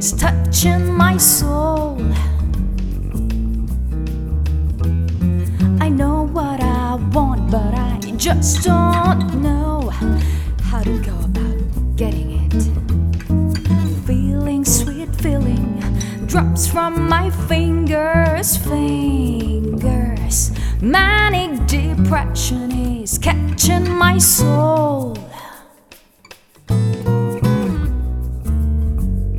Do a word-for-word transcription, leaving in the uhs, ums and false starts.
is touching my soul. I know what I want, but I just don't know how to go about getting it. Feeling sweet, feeling drops from my fingers, fingers. Manic depression is catching my soul.